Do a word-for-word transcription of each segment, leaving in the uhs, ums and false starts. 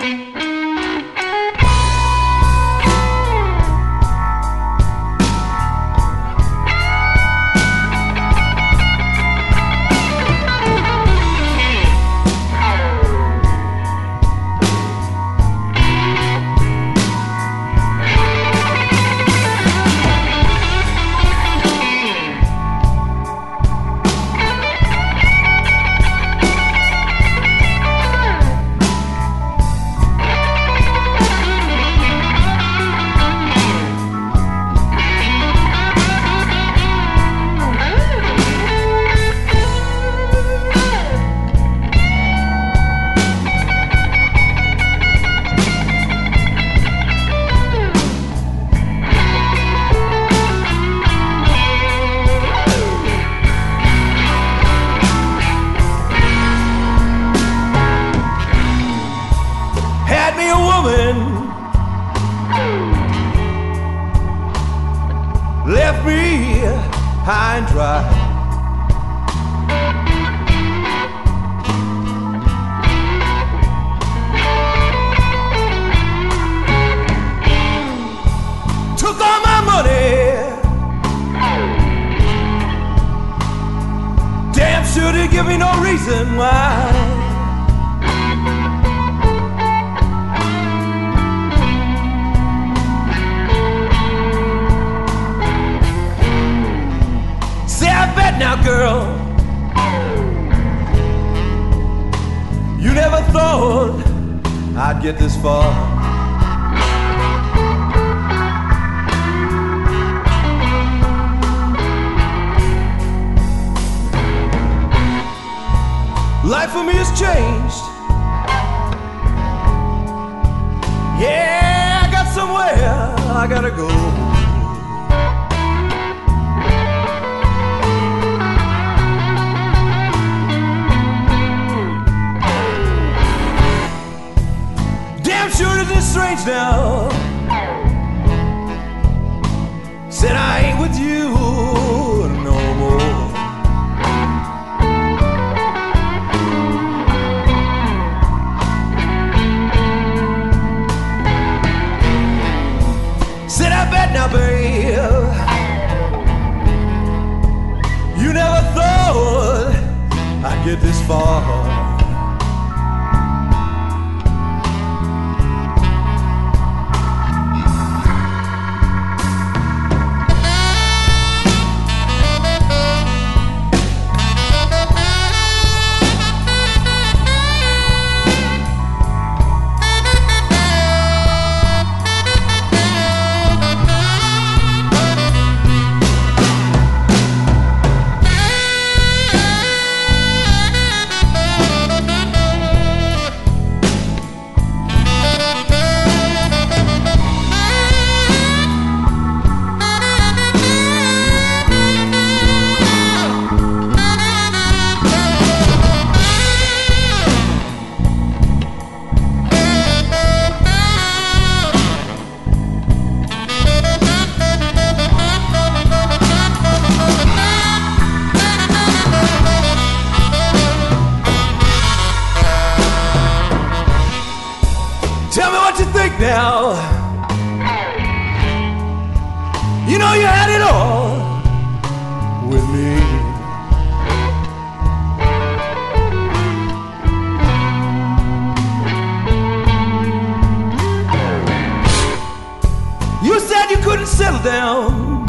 Left me high and dry. Took all my money. Damn sure didn't give me no reason why. Now, girl, you never thought I'd get this far. Life for me has changed. Yeah, I got somewhere I gotta go. Sure it is strange now. Said I ain't with you no more. Said I bet now, babe, you never thought I'd get this far. Tell me what you think now. You know you had it all with me. You said you couldn't settle down.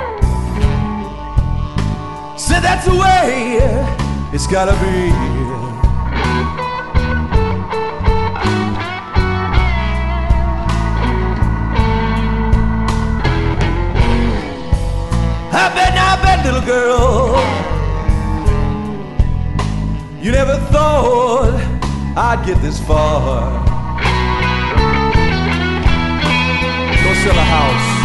Said that's the way it's gotta be. I bet now, I bet, little girl, you never thought I'd get this far. Go sell a house.